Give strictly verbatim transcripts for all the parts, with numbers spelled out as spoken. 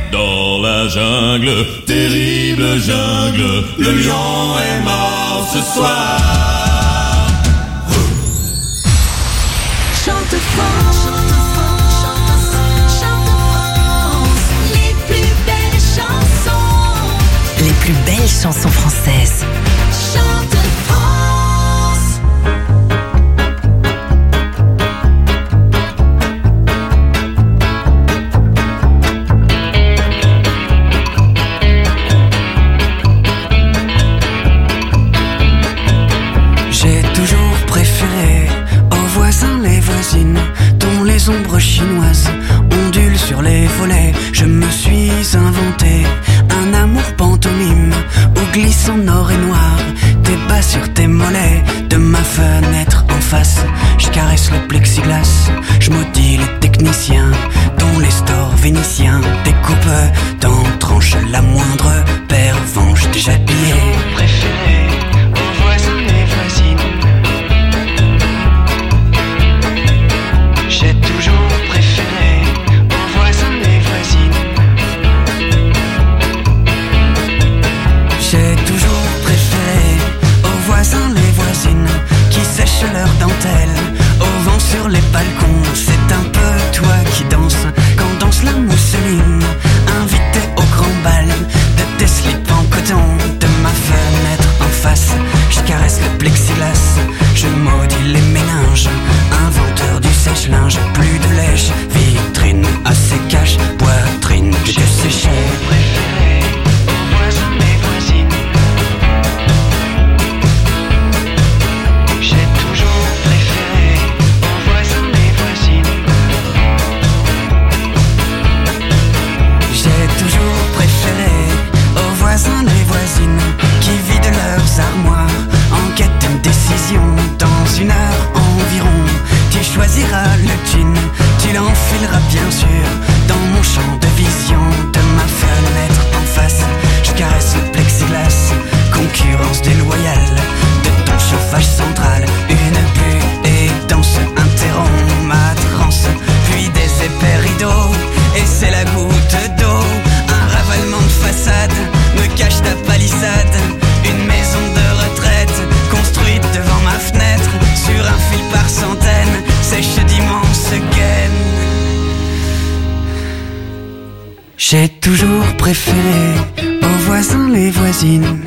Dans la jungle, terrible jungle, le lion est mort ce soir. Chante France, chante France, les plus belles chansons. Les plus belles chansons françaises. Chante France. J'ai toujours préféré aux voisins les voisines, dont les ombres chinoises ondulent sur les volets. Je me suis inventé un amour pantomime où glisse en or et noir tes bas sur tes mollets. De ma fenêtre en face, je caresse le plexiglas. Je maudis les techniciens dont les stores vénitiens découpent dans tranches la moindre pervenche déjà pillée. Préféré aux voisins les voisines. J'ai toujours préféré aux voisins les voisines. J'ai toujours préféré aux voisins les voisines qui sèchent leurs dentelles au vent sur les balcons. C'est un peu toi qui danses quand danse la mousseline. Invité au grand bal de tes slips en coton. De ma fenêtre en face, je caresse le plexiglas. Je maudis les méninges, inventeur du sèche-linge. Plus de lèche, vitrine assez cache, poitrine que je séchais. Préféré aux voisins les voisines. J'ai toujours préféré aux voisins les voisines. J'ai toujours préféré aux voisins les voisines qui vident leurs armoires en quête d'une décision. Dans une heure environ, tu choisiras le jean, tu l'enfileras bien sûr dans mon champ de vision. De ma fenêtre en face, je caresse le plexiglas. Concurrence déloyale de ton chauffage central. Une bulle et danse interrompt ma transe, puis des épais rideaux, et c'est la goutte d'eau. Un ravalement de façade me cache ta palissade. Une maison de retraite construite devant ma fenêtre, sur un fil par centaines, sèche d'immenses gaines. J'ai toujours préféré aux voisins les voisines.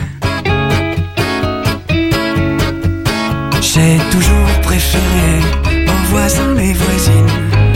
J'ai toujours préféré aux voisins les voisines.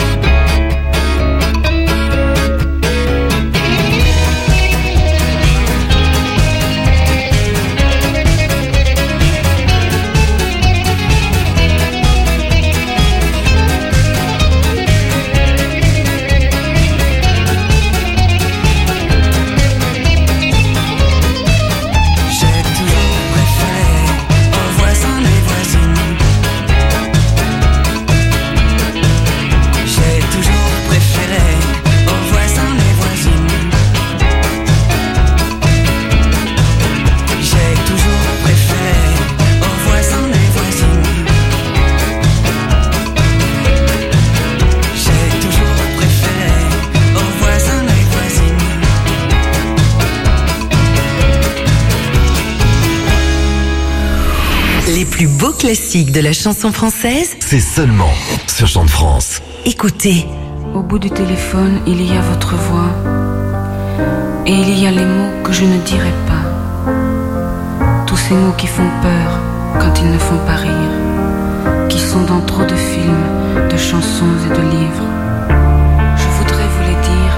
Classique de la chanson française, c'est seulement sur Chante France. Écoutez. Au bout du téléphone, il y a votre voix. Et il y a les mots que je ne dirai pas. Tous ces mots qui font peur quand ils ne font pas rire. Qui sont dans trop de films, de chansons et de livres. Je voudrais vous les dire.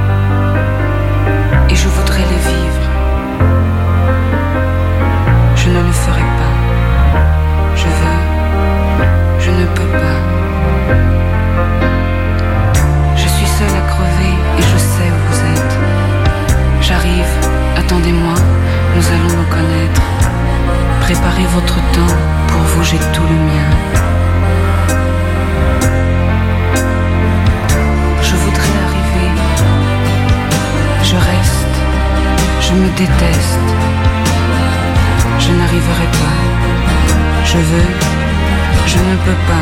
Et je voudrais les vivre. Je ne le ferai pas. Je veux, je ne peux pas. Je suis seule à crever et je sais où vous êtes. J'arrive, attendez-moi, nous allons nous connaître. Préparez votre temps, pour vous j'ai tout le mien. Je voudrais arriver. Je reste, je me déteste. Je n'arriverai pas. Je veux, je ne peux pas.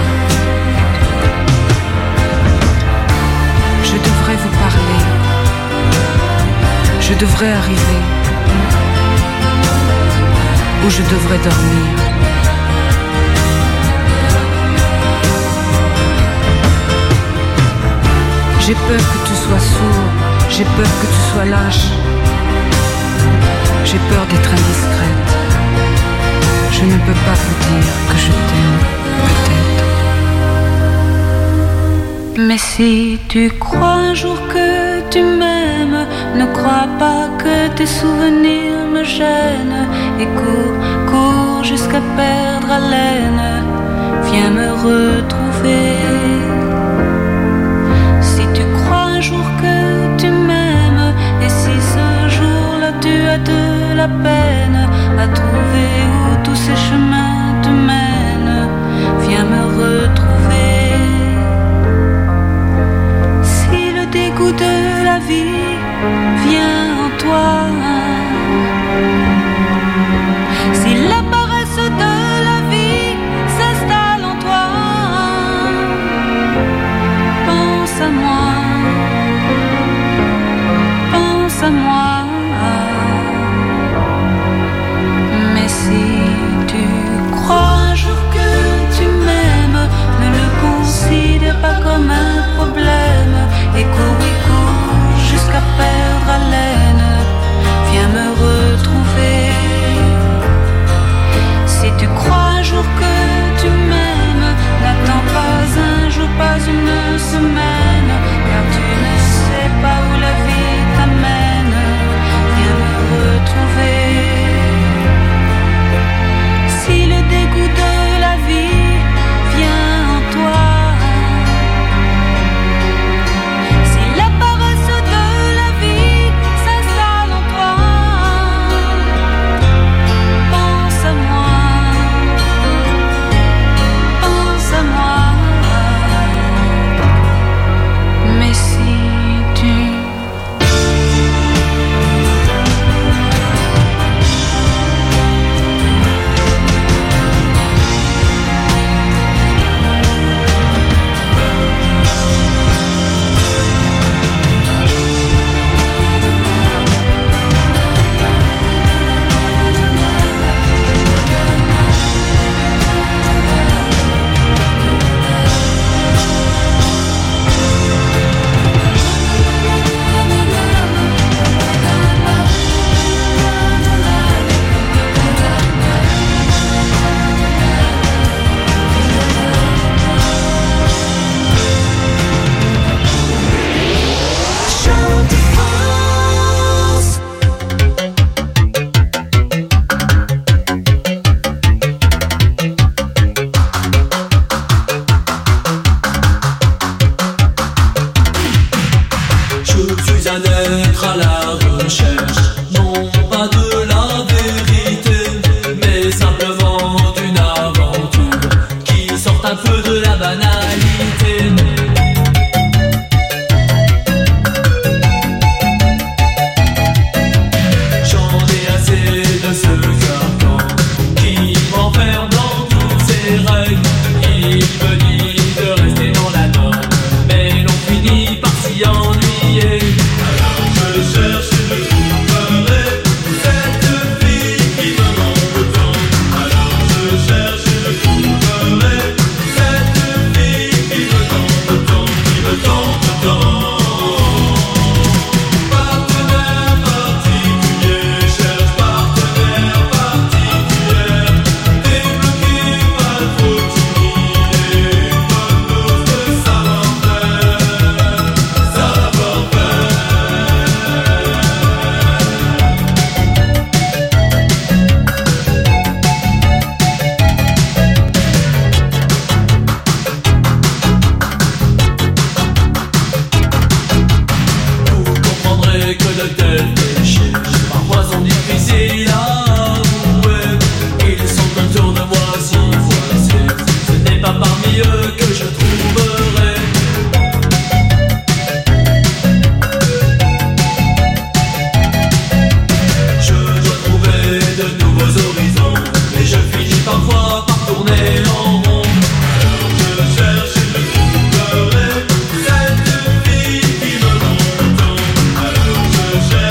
Je devrais vous parler. je devrais arriver, où je devrais dormir. J'ai peur que tu sois sourd, j'ai peur que tu sois lâche. J'ai peur d'être indiscrète. Je ne peux pas vous dire que je t'aime, peut-être. Mais si tu crois un jour que tu m'aimes, ne crois pas que tes souvenirs me gênent. Et cours, cours jusqu'à perdre haleine. Viens me retrouver. Si tu crois un jour que tu m'aimes, et si ce jour-là tu as de la peine à trouver où tous ces chemins te mènent, viens me retrouver. Si le dégoût de la vie vient en toi, si la paresse de la vie s'installe en toi, pense à moi, pense à moi. Mais si tu crois un jour que tu m'aimes, ne le considère pas comme un problème. Et cours, et cours jusqu'à perdre haleine. Viens me retrouver. Si tu crois un jour que tu m'aimes, n'attends pas un jour, pas une semaine, car tu ne sais pas où la vie t'amène. Viens me retrouver. Si le dégoût de la vie vient en toi, si la paresse de la vie s'installe en toi, pense à moi, pense à moi. Mais si tu je cherche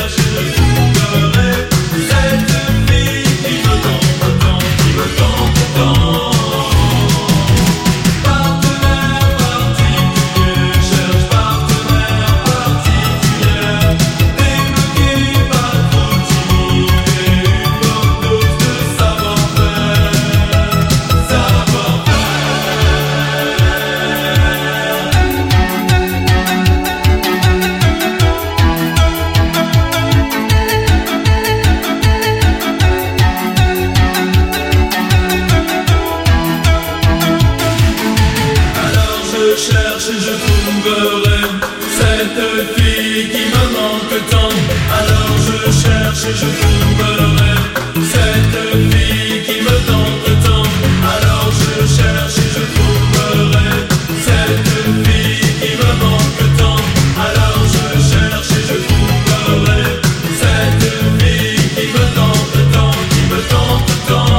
cherche et je trouverai cette fille qui me tente tant. Alors je cherche et je trouverai cette fille qui me manque tant. Alors je cherche et je trouverai cette fille qui me tente tant, qui me tente tant.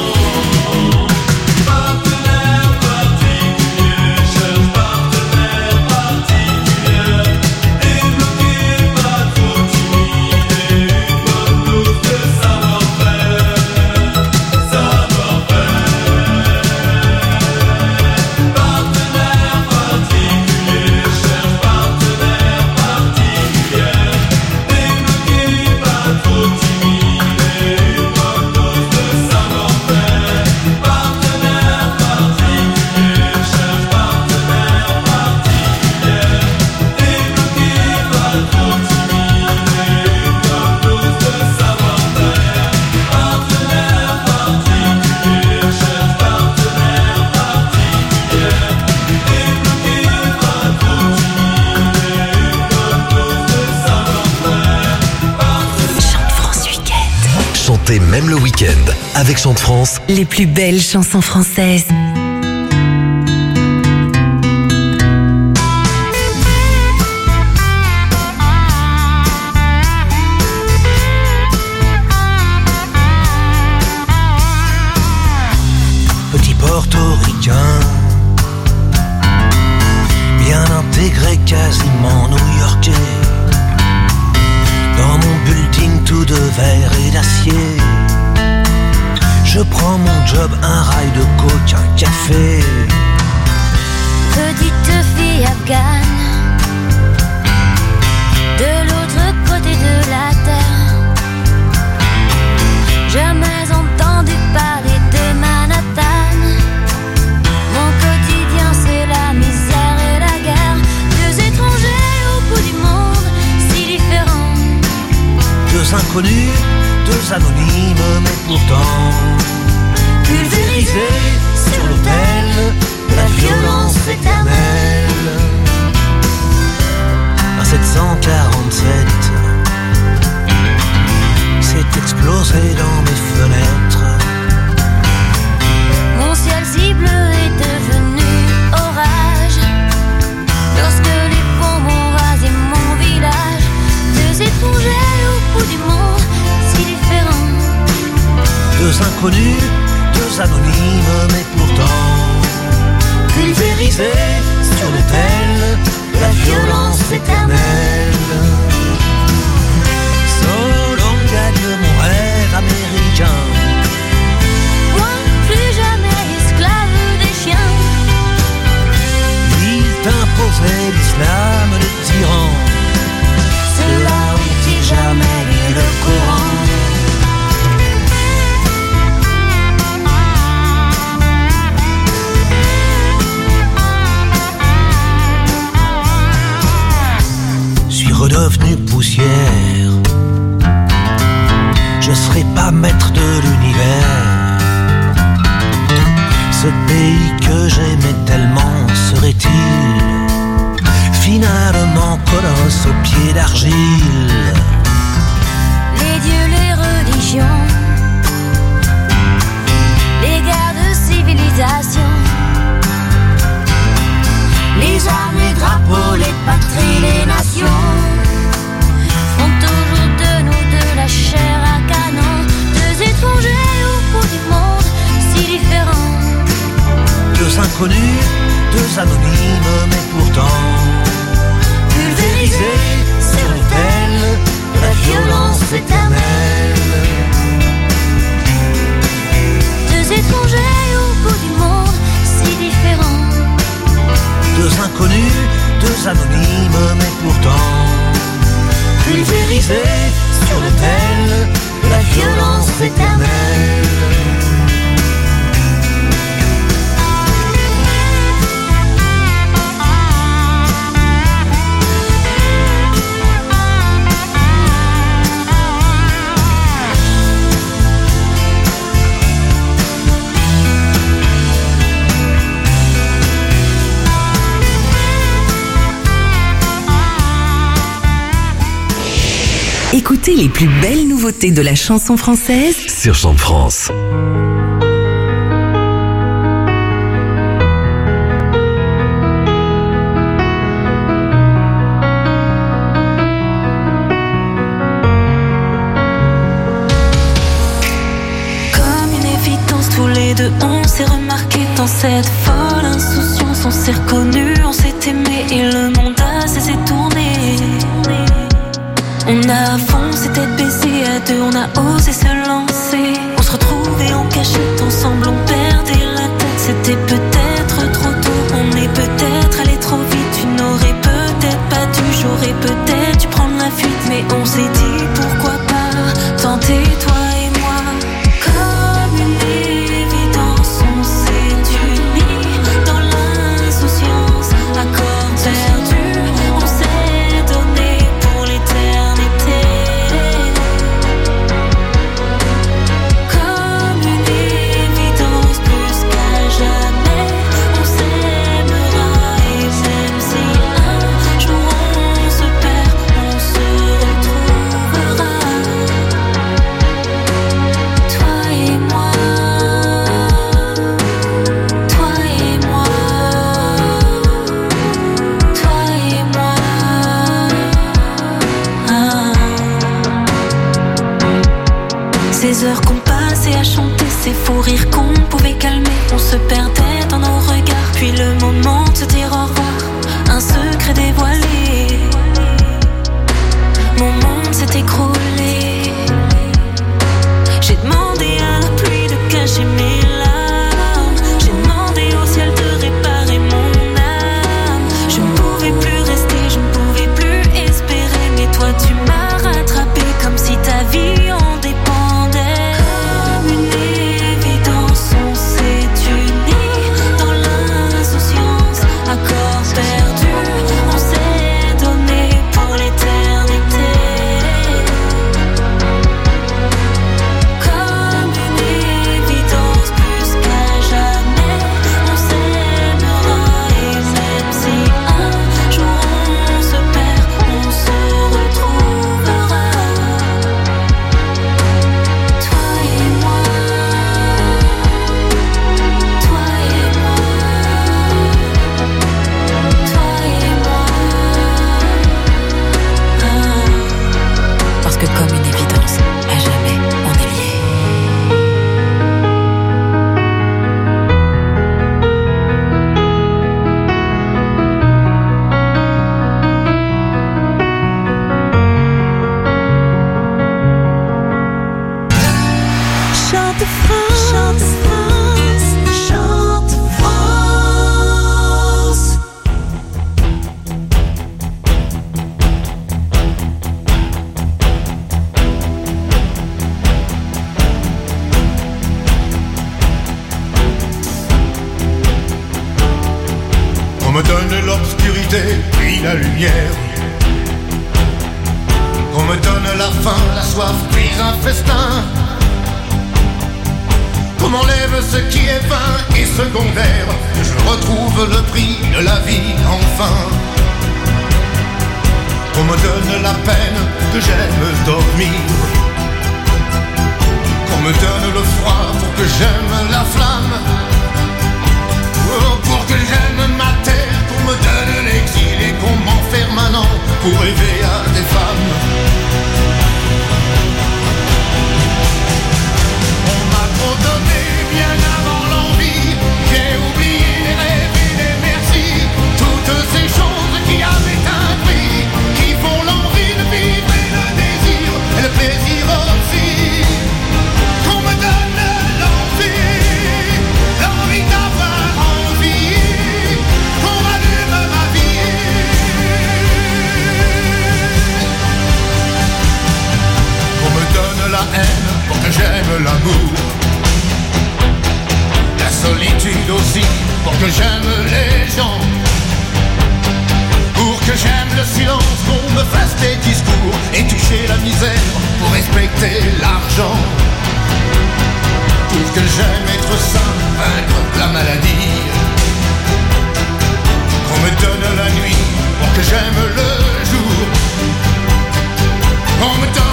Partenaire particulier, cherche partenaire particulier. Débloqué, pas trop timide, et une bonne dose de savoir-faire, savoir-faire. Partenaire particulier, cherche partenaire particulier. Débloqué, pas trop timide, et une bonne dose de savoir-faire. Partenaire particulier, cherche partenaire particulier. Débloqué, pas trop timide, et une bonne dose de savoir-faire. Partenaire particulier, cherche partenaire particulier. Débloqué, pas trop timide, et une bonne dose de savoir-faire. Chante France Week-end. Chantez même le week-end avec Chante France. Les plus belles chansons françaises. Petit portoricain, bien intégré, quasiment new-yorkais. Dans mon building tout de verre et d'acier, je prends mon job, un rail de coke, un café. Petite fille afghane, de l'autre côté de la terre. Jamais entendu parler de Manhattan. Mon quotidien c'est la misère et la guerre. Deux étrangers au bout du monde, si différents. Deux inconnus, deux anonymes, mais pourtant pulvérisés sur l'autel de la violence éternelle. Un sept cent quarante-sept s'est explosé dans mes fenêtres. Mon ciel si bleu est devenu orage lorsque les bombes ont rasé mon village. Deux étrangers au bout du monde, si différents. Deux inconnus, deux anonymes, mais pourtant pulvérisés sur l'autel de la violence éternelle. So long gagne mon rêve américain. Moi, plus jamais esclave des chiens. Il t'imposait l'islam, le tyran. Ceux-là ont-ils jamais lu le Coran? Suis redevenu poussière. Je serai pas maître de l'univers. Ce pays que j'aimais tellement serait-il finalement colosse aux pieds d'argile? Les dieux, les religions, les guerres de civilisation, les armes, les drapeaux, les patries, les nations font toujours de nous de la chair à canon. Deux étrangers au bout du monde, si différents. Deux inconnus, deux anonymes, mais pourtant pulvérisés sur l'autel de la violence éternelle. Deux étrangers au bout du monde, si différents. Deux inconnus, deux anonymes, mais pourtant pulvérisés sur l'autel de la violence éternelle. Écoutez les plus belles nouveautés de la chanson française sur Chante France. On s'est remarqué dans cette folle insouciance. On s'est reconnu, on s'est aimé et le monde a cessé de tourner. On a foncé tête baissée à deux, on a osé se lancer. On se retrouvait en cachette ensemble, on perdait la tête. C'était peut-être trop tôt, on est peut-être allé trop vite. Tu n'aurais peut-être pas dû, j'aurais peut-être dû prendre la fuite. Mais on s'est dit pourquoi pas tenter toi et moi. Comme une évidence, on s'est unis dans l'insouciance. Accord perdu, on s'est donné pour l'éternité. Comme une évidence, plus qu'à jamais, on s'aimera. Et même si un jour on se perd, on se retrouvera. Toi et moi, toi et moi, toi et moi. Ah. Ces heures qu'on passait à chanter, ces fous rires qu'on pouvait calmer, on se perdait dans nos regards. Puis le moment de se dire au revoir, un secret dévoilé. Mon monde s'est écroulé. J'ai demandé à la pluie de cacher mes larmes. J'ai demandé au ciel de réparer mon âme. Je ne pouvais plus rester, je ne pouvais plus espérer. Mais toi tu m'as rattrapé comme si ta vie en dépendait. Comme une évidence, on s'est unis dans l'insouciance. Accord perdu, on s'est donné pour l'éternité. Comme une évidence, plus qu'à jamais, on s'aimera. Et même si un jour on se perd, on se retrouvera. Toi et moi, toi et moi, toi et moi. Ah. Parce que comme une évidence, à jamais on est liés. Chante France, chante France, chante France. On me donne l'obscurité, puis la lumière. On me donne la faim, la soif, puis un festin. Qu'on m'enlève ce qui est vain et secondaire, que je retrouve le prix de la vie enfin. On me donne la peine, que j'aime dormir. Qu'on me donne le froid pour que j'aime la flamme. Oh, pour que j'aime ma terre, qu'on me donne l'exil et qu'on m'enferme un an pour rêver à des femmes. On m'a trop donné bien avant l'envie. J'ai oublié les rêves et les merci. Toutes ces choses qui avaient un prix, qui font l'envie de vivre et le désir et le plaisir aussi. Qu'on me donne l'envie, l'envie d'avoir envie, qu'on rallume ma vie. Qu'on me donne la haine pour que j'aime l'amour. La solitude aussi pour que j'aime les gens. Pour que j'aime le silence, qu'on me fasse des discours et toucher la misère pour respecter l'argent. Pour que j'aime être sain, vaincre la maladie. Qu'on me donne la nuit pour que j'aime le jour. On me donne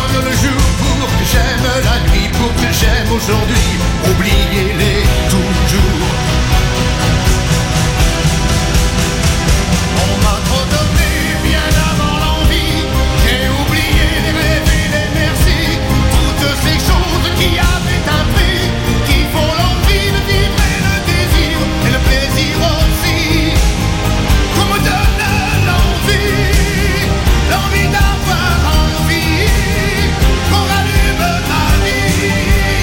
d'aujourd'hui, oubliez-les toujours. On m'a trop donné bien avant l'envie, j'ai oublié les rêves et les merci, toutes ces choses qui avaient un prix, qui font l'envie de vivre et le désir, et le plaisir aussi. Qu'on me donne l'envie, l'envie d'avoir envie, qu'on rallume ma vie.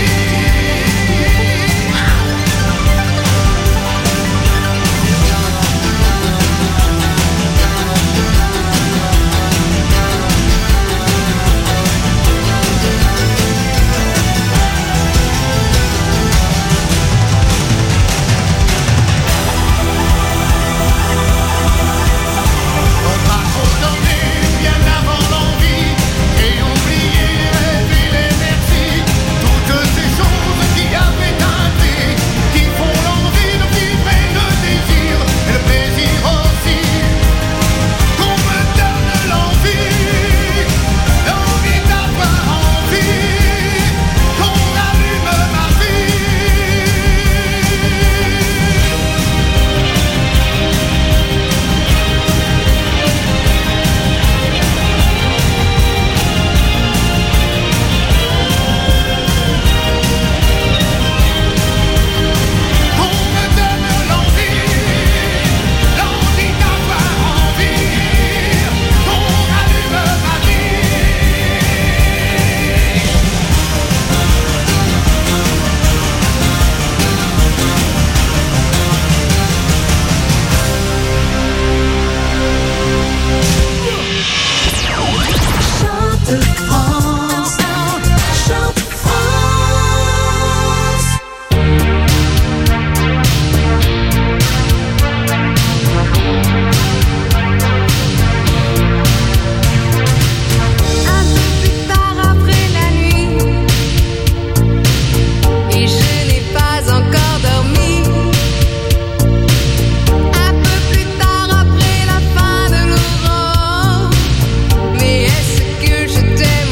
On m'a trop donné bien avant l'envie, j'ai oublié les rêves et les merci, toutes ces choses qui avaient un prix, qui font l'envie de vivre et le désir, et le plaisir aussi. Qu'on me donne l'envie, l'envie d'avoir envie, qu'on rallume ma vie. Qu'on me donne l'envie, l'envie d'avoir envie, qu'on rallume ma vie. Chante France, chante France. Un peu plus tard après la nuit, et je n'ai pas encore dormi. Un peu plus tard après la fin de l'aurore, mais est-ce que je t'aime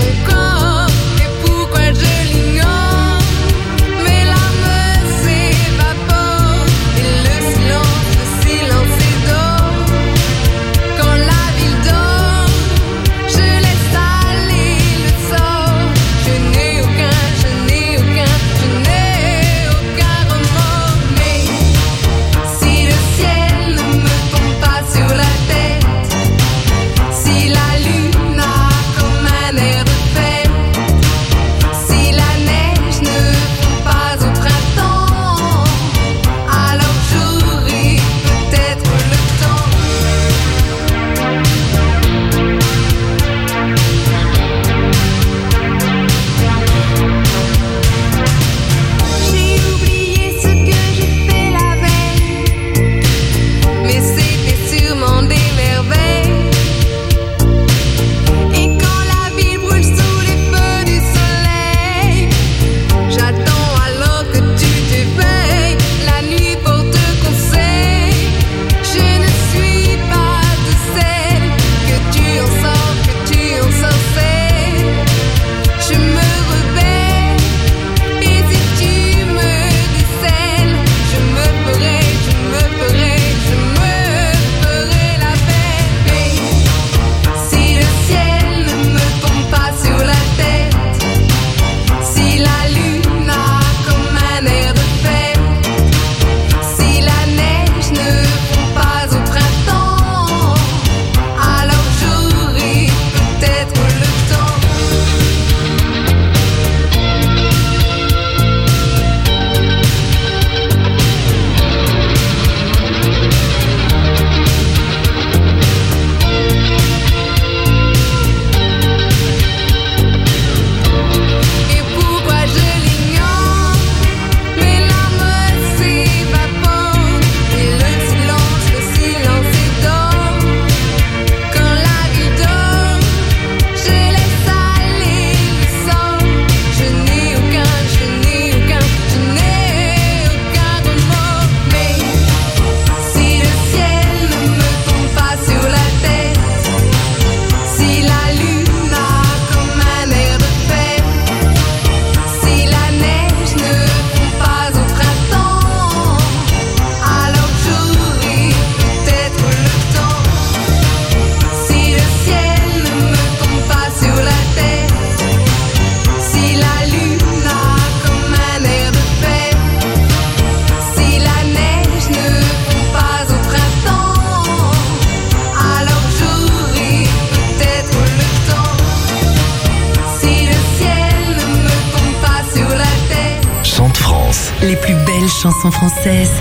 chansons françaises.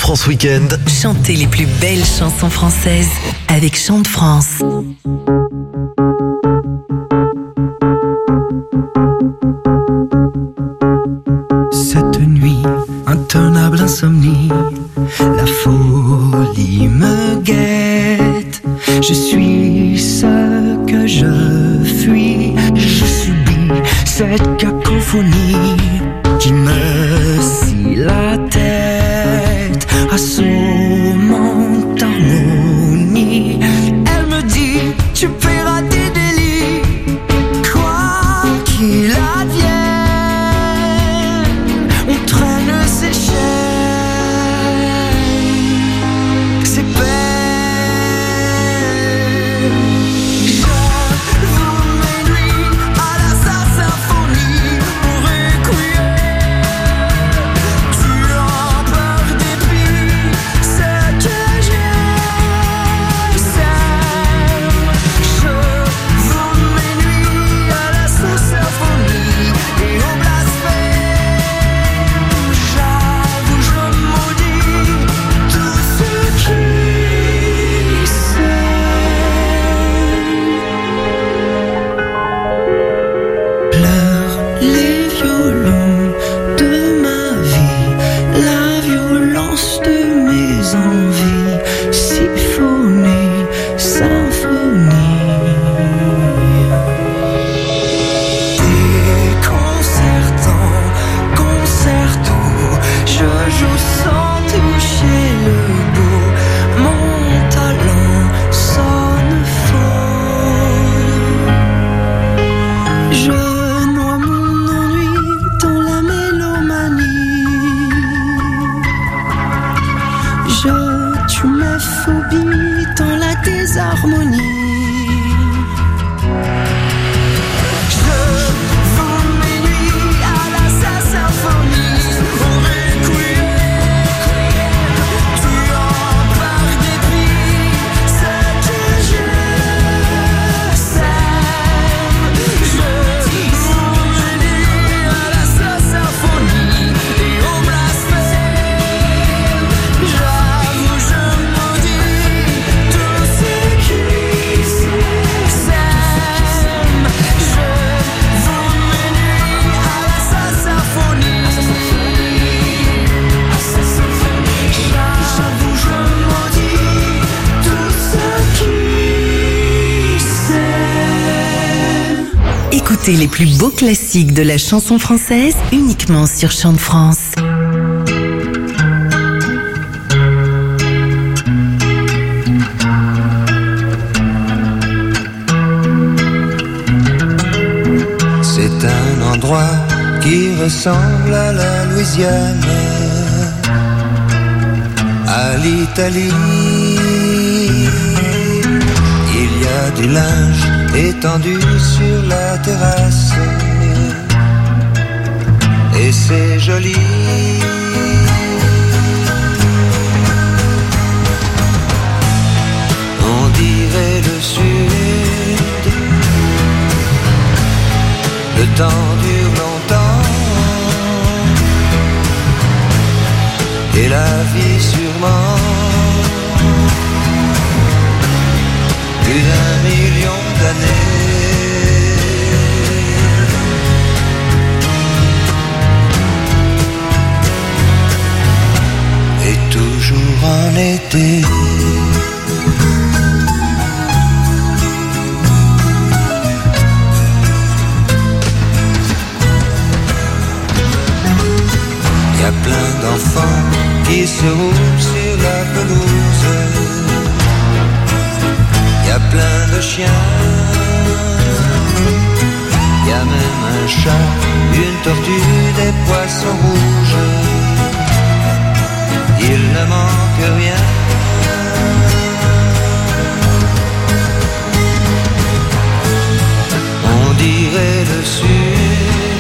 France Week-end. Chantez les plus belles chansons françaises avec Chant de France. Cette nuit, intenable insomnie, la folie me guette. Je suis ce que je fuis, je subis cette cacophonie qui me scie la tête, assommante harmonie. Elle me dit, tu paieras tes délits, quoi qu'il advienne. On traîne ses chaînes, ses peines. J'avoue mes nuits à la sa symphonie pour requiem. Tu en peur dépit, ce que j'aime. J'avoue mes nuits à la sa symphonie et au blasphème. J'avoue, je maudis tout ce qui pleurent les violons de ma vie, la violence de mes envies, symphonie, symphonie. Déconcertant, concerto, je joue sans toucher le bout, mon talent sonne faux. Je noie mon ennui dans la mélomanie. Je tue mes phobies dans la désharmonie. Je vends mes nuits à la sa symphonie au requiem. Tu en pars dépit, ce que je sème. Je vends mes nuits à la sa symphonie et au blasphème. J'avoue, je maudis tout ce qui s'aime. Je vends mes nuits à la sa symphonie. J'avoue, je maudis tout ce qui s'aime. Écoutez les plus beaux classiques de la chanson française uniquement sur Chant de France. C'est un endroit qui ressemble à la Louisiane, à l'Italie. Il y a du linge étendu sur la terrasse, et c'est joli. On dirait le sud. Le temps dure longtemps, et la vie sûrement. Plus d'un million d'années. Et toujours en été. Y a plein d'enfants qui se roulent sur la pelouse. Y a plein de chiens. Y a même un chat, une tortue, des poissons rouges. Il ne manque rien. On dirait le sud.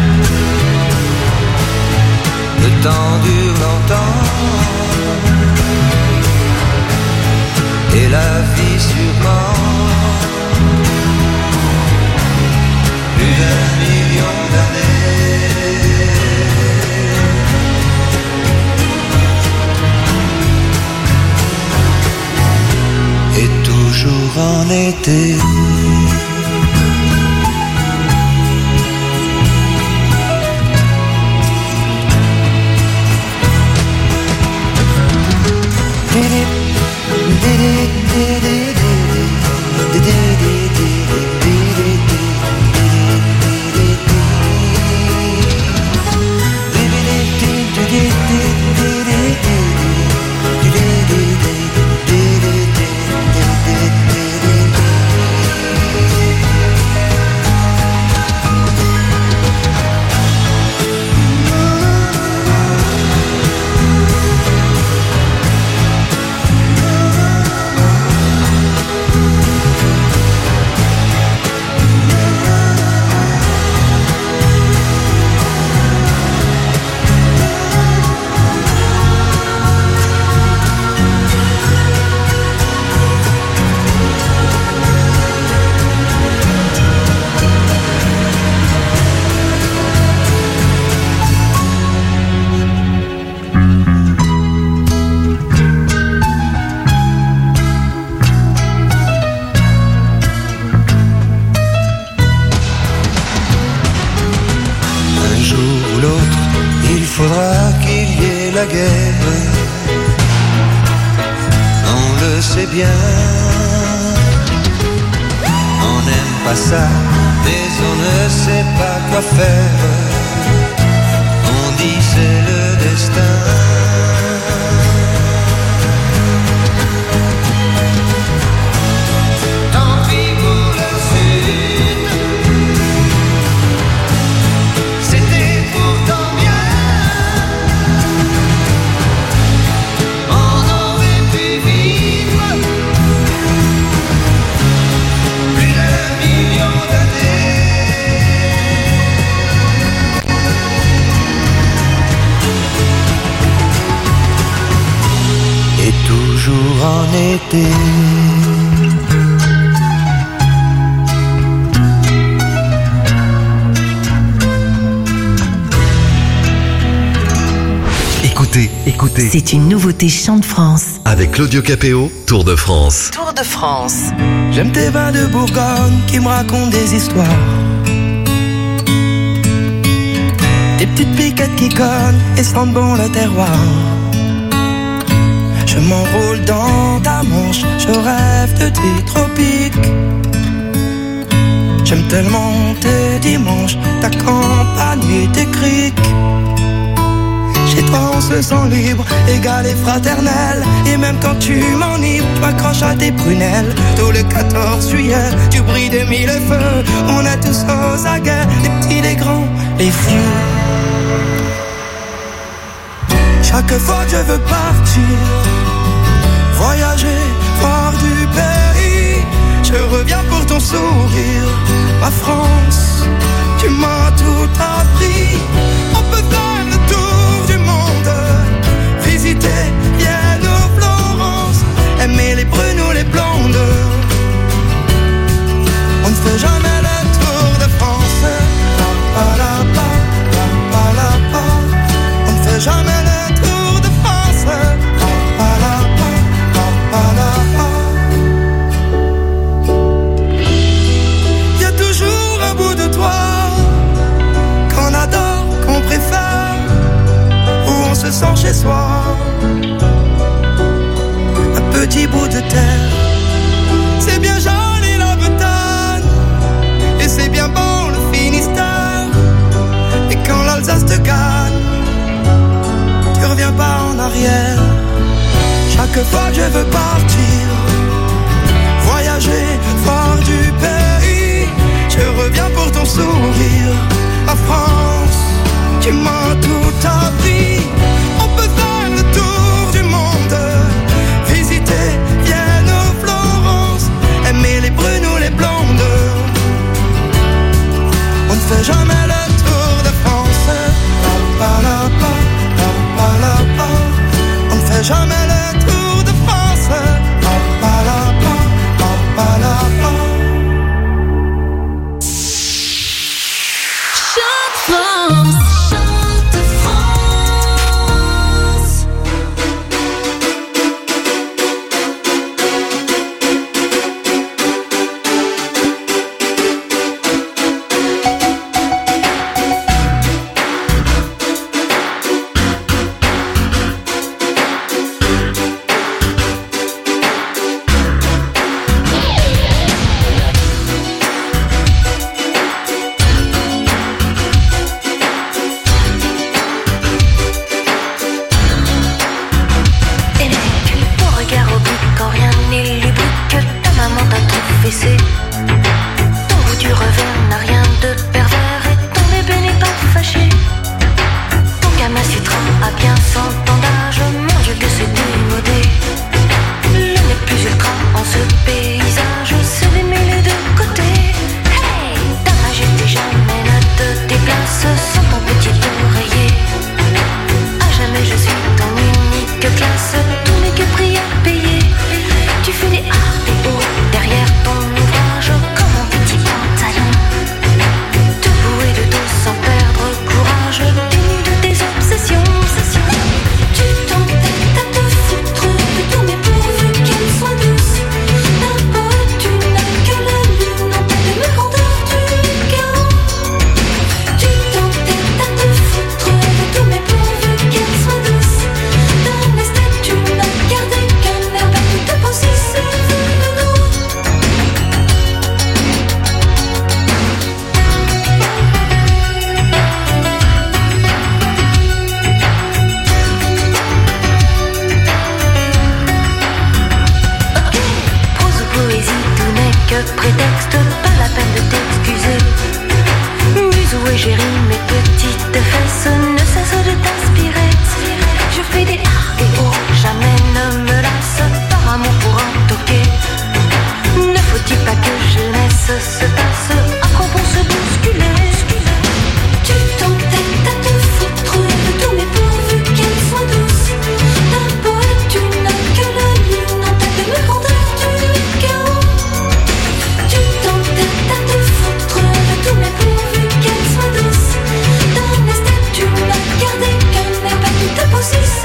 Le temps dure longtemps, et la vie sûrement. Plus d'un million d'années. toujours en été. Écoutez, écoutez. C'est une nouveauté Chant de France. Avec Claudio Capéo, Tour de France. Tour de France. J'aime tes vins de Bourgogne qui me racontent des histoires. Des petites piquettes qui cognent et sentent bon le terroir. Je m'enroule dans ta manche, je rêve de tes tropiques. J'aime tellement tes dimanches, ta campagne et tes criques. Chez toi on se sent libre, égal et fraternel. Et même quand tu m'enivres, tu m'accroches à tes prunelles. Tout le quatorze juillet, tu brilles des mille feux. On est tous aux aguets, les petits, les grands, les vieux. Chaque fois que je veux partir, voyager, voir du pays, je reviens pour ton sourire. Ma France, tu m'as tout appris. On peut faire le tour du monde, visiter Vienne ou Florence, aimer les brunes ou les blondes. On ne fait jamais le tour de France. Pa, pa, la, pa, pa, pa, la, pa. On ne fait jamais le tour de France. Pa, pa, la, pa, pa, pa, la, pa. Y a toujours un bout de toi qu'on adore, qu'on préfère, où on se sent chez soi. Un petit bout de terre, c'est bien joli la Bretagne, et c'est bien bon le Finistère. Et quand l'Alsace te gagne, tu reviens pas en arrière. Chaque fois que je veux partir, voyager, voir du pays, je reviens pour ton sourire. La France, tu m'as tout appris. On peut faire le tour du monde, visiter Vienne ou Florence, aimer les brunes ou les blondes. On ne fait jamais le tour de France. Pa, pa, la, pa, pa, pa, la, pa. On ne fait jamais le tour de France. Pa, pa, prétexte, pas la peine de t'excuser. Muso et Géry, mes petites fesses ne cessent de t'inspirer. Je fais des ah et oh, jamais ne me lasse par amour pour un toqué. Ne faut-il pas que jeunesse se tasse après pour se bousculer? Tu t'entêtes à te foutre de tous mes pourvus qu'elle soit douce. Un poète, tu n'as que la lune en tête de me rendre du chaos. Tu t'entêtes à te foutre de tous mes pourvus qu'elle soit douce. D'un esthète, tu n'as gardé qu'un air pas tout à possesser.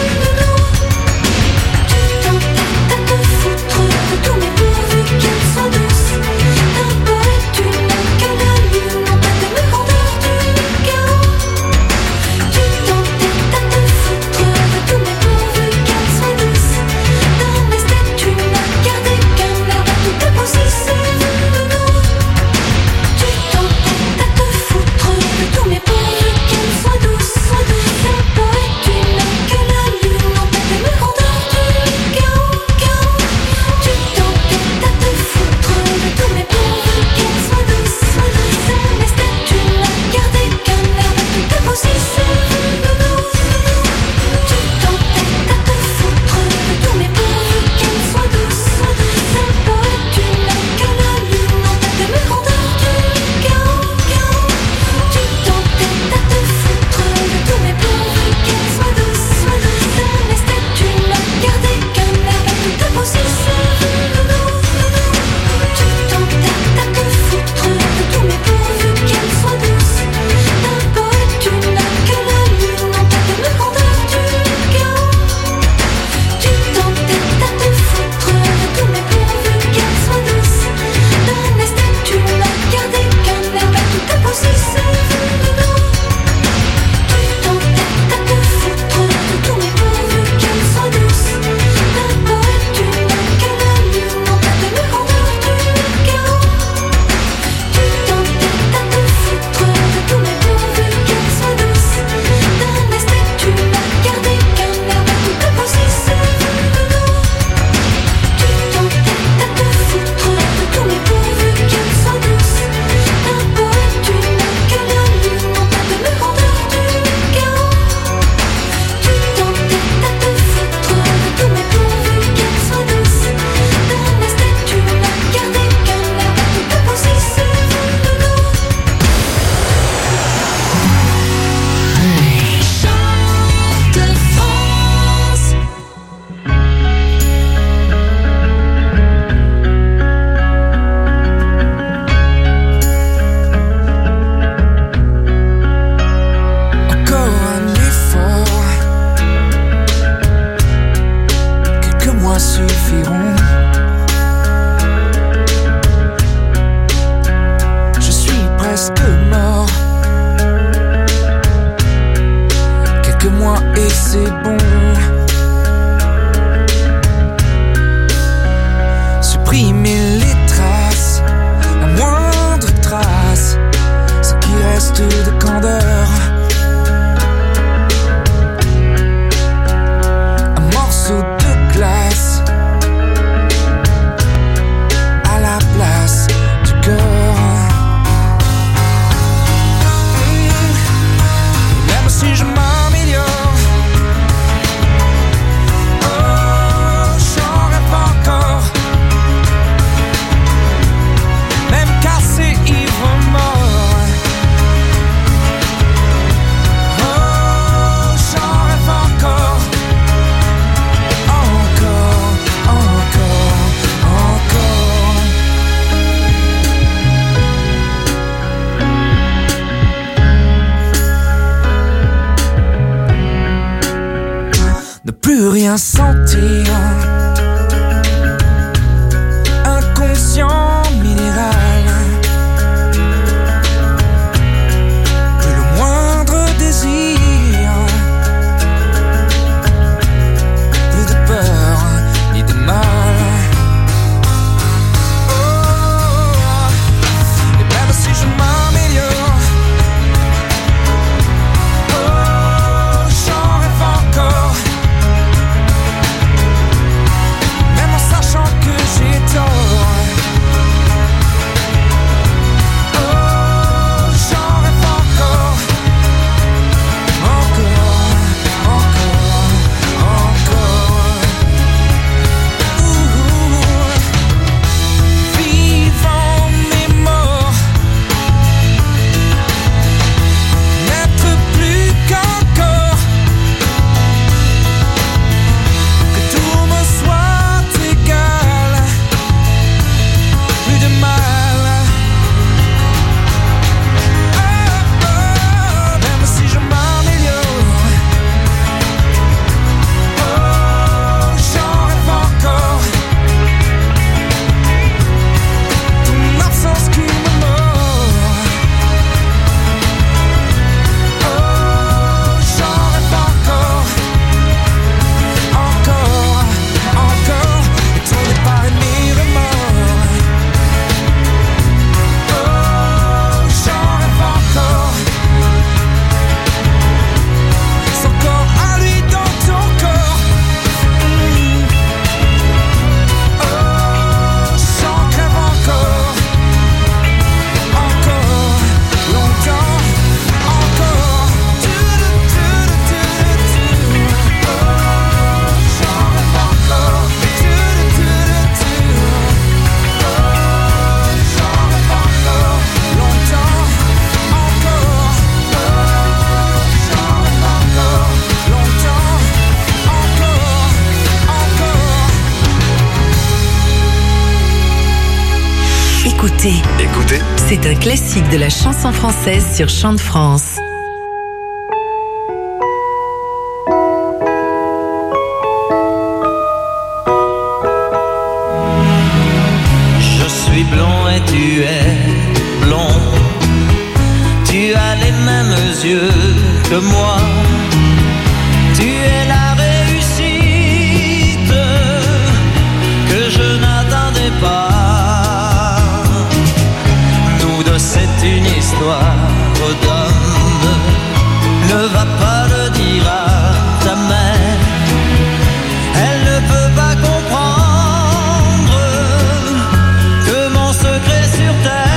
rien sentir. Inconscient minéral. Plus le moindre désir. Plus de peur ni de mal. Oh, et même si je m'améliore, oh, j'en rêve encore. Écoutez. Écoutez. C'est un classique de la chanson française sur Chant de France. Je suis blond et tu es blond. Tu as les mêmes yeux que moi. Tu es la réussite que je n'attendais pas. Nous deux, c'est une histoire d'homme. Ne va pas le dire à ta mère. Elle ne peut pas comprendre que mon secret sur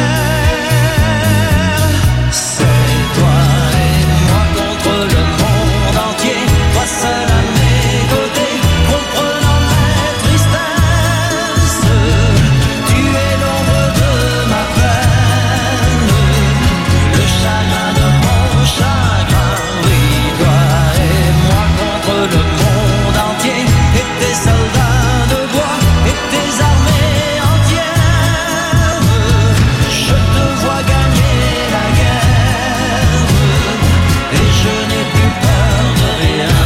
terre, c'est toi et moi contre le monde entier. Toi seul à mes côtés, comprenant mes tristesses. Tu es l'ombre de ma peine, le chagrin de mon chagrin. Oui, toi et moi contre le monde entier. Et tes soldats de bois et tes armées entières. Je te vois gagner la guerre et je n'ai plus peur de rien.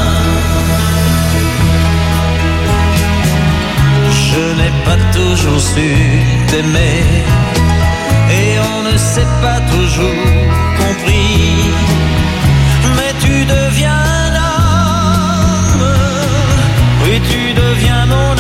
Je n'ai pas toujours su t'aimer et on ne s'est pas toujours compris. Mais tu deviens un homme, oui tu deviens mon